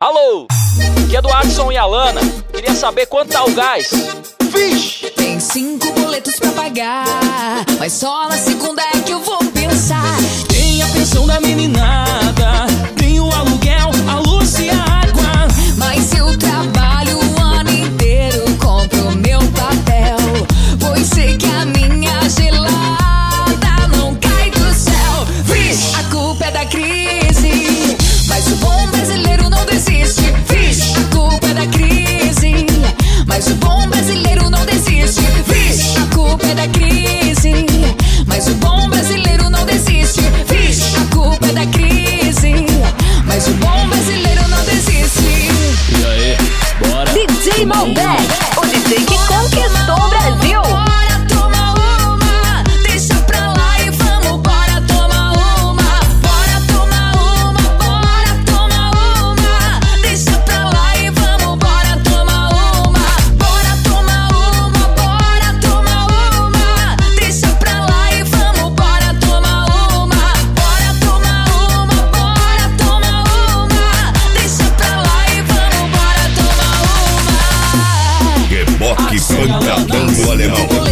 Alô, aqui é do Adson e Alana. Queria saber quanto tá o gás. Vixe! Tem 5 boletos pra pagar, mas só na segunda é que eu vou pensar. Tem a pensão da meninada, tem o aluguel, a luz e a água. Mas eu trabalho o ano inteiro, compro meu papel, pois sei que a minha gelada não cai do céu. Vixe, a culpa é da crise, mas o bom brasileiro não desiste. Vixe, a culpa é da crise, mas o bom brasileiro não desiste. Vixe, a culpa é da crise, mas o bom brasileiro não desiste. Vixe, a culpa é da crise, mas o bom brasileiro não desiste. E aí, bora? DJ Malbec, o DJ que conquistou o Brasil. Bora tomar uma, deixa pra lá e vamos, bora tomar uma. Bora tomar uma, bora tomar uma, deixa pra lá e vamos, bora tomar uma. Bora tomar uma, bora tomar uma, deixa pra lá e vamos, bora tomar uma. Bora tomar uma, bora tomar uma, deixa pra lá e vamos, bora tomar uma. Reboque pancadão do alemão.